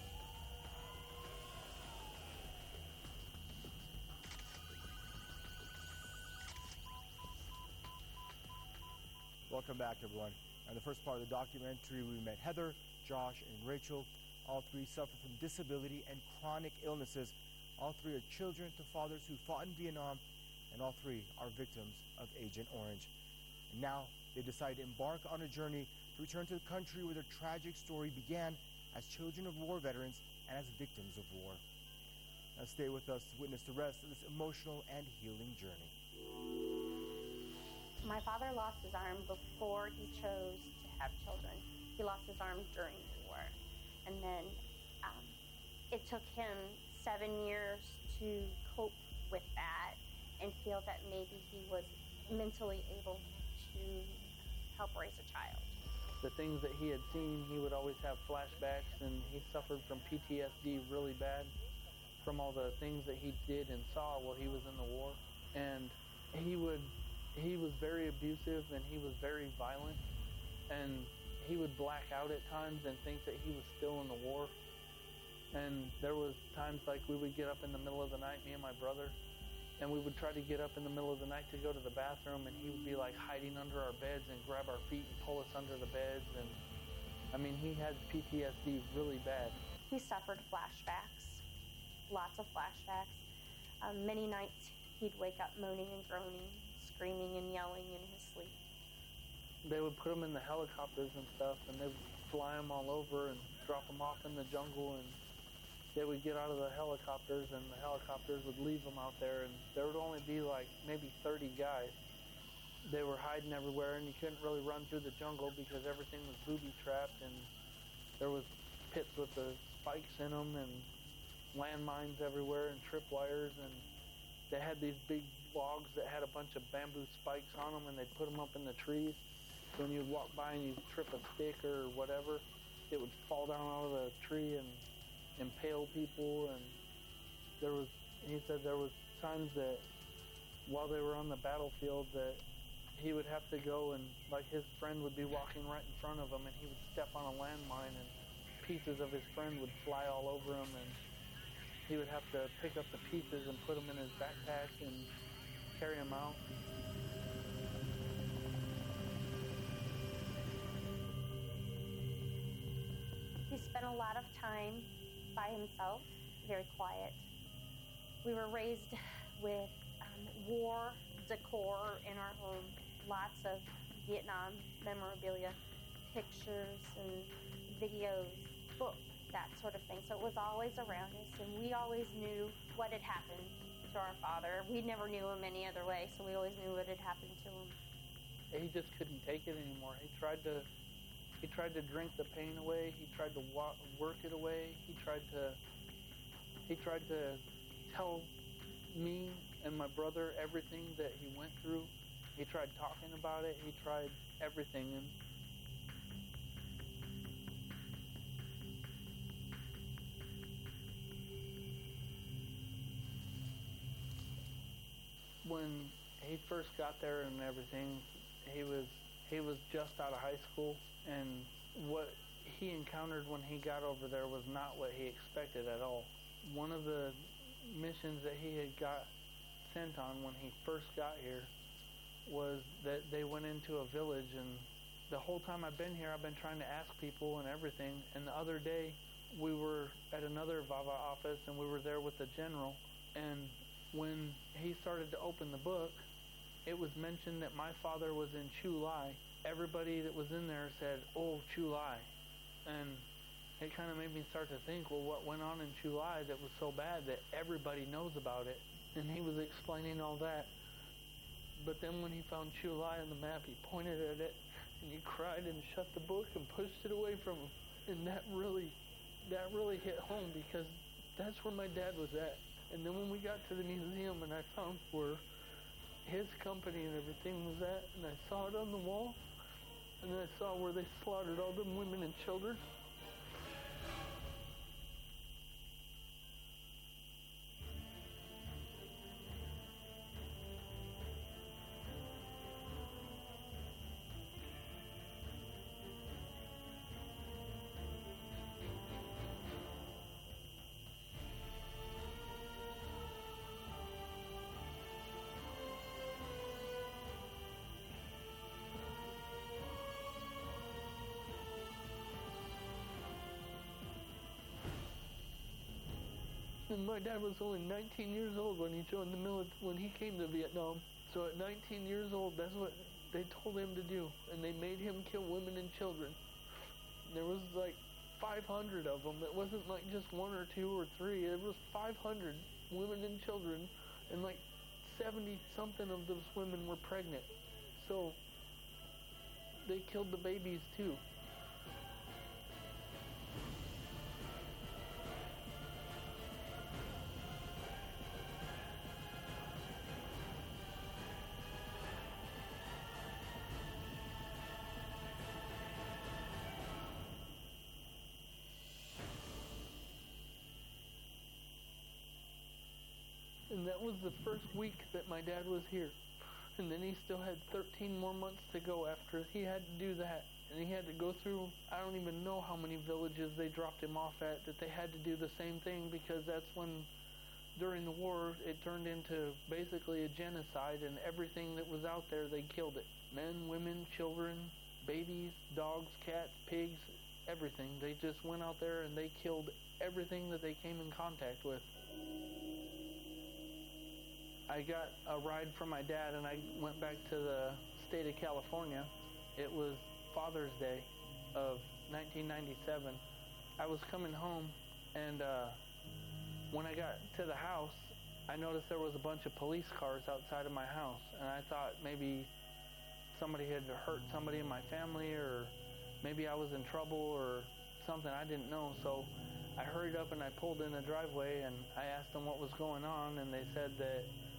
Welcome back, everyone. In the first part of the documentary, we met Heather, Josh, and Rachel. All three suffer from disability and chronic illnesses. All three are children to fathers who fought in Vietnam, and all three are victims of Agent Orange. And now they decide to embark on a journey to return to the country where their tragic story began, as children of war veterans and as victims of war. Now stay with us to witness the rest of this emotional and healing journey. My father lost his arm before he chose to have children. He lost his arm during the war. And then um, it took him seven years to cope with that and feel that maybe he was mentally able to help raise a child. The things that he had seen, he would always have flashbacks, and he suffered from P T S D really bad from all the things that he did and saw while he was in the war. And he would, he was very abusive, and he was very violent, and he would black out at times and think that he was still in the war. And there was times like we would get up in the middle of the night, me and my brother, and we would try to get up in the middle of the night to go to the bathroom, and he would be like hiding under our beds and grab our feet and pull us under the beds. And I mean, he had P T S D really bad. He suffered flashbacks, lots of flashbacks. Um, many nights he'd wake up moaning and groaning, screaming and yelling in his sleep. They would put him in the helicopters and stuff, and they would fly him all over and drop him off in the jungle, and they would get out of the helicopters, and the helicopters would leave them out there, and there would only be like maybe thirty guys. They were hiding everywhere, and you couldn't really run through the jungle because everything was booby-trapped, and there was pits with the spikes in them, and landmines everywhere, and tripwires, and they had these big logs that had a bunch of bamboo spikes on them, and they'd put them up in the trees. So when you'd walk by and you'd trip a stick or whatever, it would fall down out of the tree and impale people. And there was, he said there was times that while they were on the battlefield that he would have to go and, like, his friend would be walking right in front of him and he would step on a landmine and pieces of his friend would fly all over him, and he would have to pick up the pieces and put them in his backpack and carry them out. He spent a lot of time by himself, very quiet. We were raised with um, war decor in our home, lots of Vietnam memorabilia, pictures and videos, books, that sort of thing. So it was always around us, and we always knew what had happened to our father. We never knew him any other way, so we always knew what had happened to him. He just couldn't take it anymore. He tried to he tried to drink the pain away. He tried to walk, work it away. He tried to he tried to tell me and my brother everything that he went through. He tried talking about it. He tried everything. And when he first got there and everything, he was he was just out of high school, and what he encountered when he got over there was not what he expected at all. One of the missions that he had got sent on when he first got here was that they went into a village, and the whole time I've been here I've been trying to ask people and everything, and the other day we were at another VAVA office and we were there with the general, and when he started to open the book, it was mentioned that my father was in Chu Lai. Everybody that was in there said, "Oh, Chu Lai." And it kind of made me start to think, well, what went on in Chu Lai that was so bad that everybody knows about it? And he was explaining all that. But then when he found Chu Lai on the map, he pointed at it and he cried and shut the book and pushed it away from him. And that really, that really hit home, because that's where my dad was at. And then when we got to the museum and I found where his company and everything was at, and I saw it on the wall, and then I saw where they slaughtered all them women and children. And my dad was only nineteen years old when he joined the military, when he came to Vietnam. So at nineteen years old, that's what they told him to do. And they made him kill women and children. There was like five hundred of them. It wasn't like just one or two or three. It was five hundred women and children. And like seventy something of those women were pregnant. So they killed the babies too. And that was the first week that my dad was here. And then he still had thirteen more months to go after he had to do that. And he had to go through, I don't even know how many villages they dropped him off at, that they had to do the same thing, because that's when, during the war, it turned into basically a genocide, and everything that was out there, they killed it. Men, women, children, babies, dogs, cats, pigs, everything. They just went out there and they killed everything that they came in contact with. I got a ride from my dad and I went back to the state of California. It was Father's Day of nineteen ninety-seven. I was coming home, and uh, when I got to the house, I noticed there was a bunch of police cars outside of my house, and I thought maybe somebody had hurt somebody in my family, or maybe I was in trouble or something. I didn't know, so I hurried up and I pulled in the driveway and I asked them what was going on, and they said that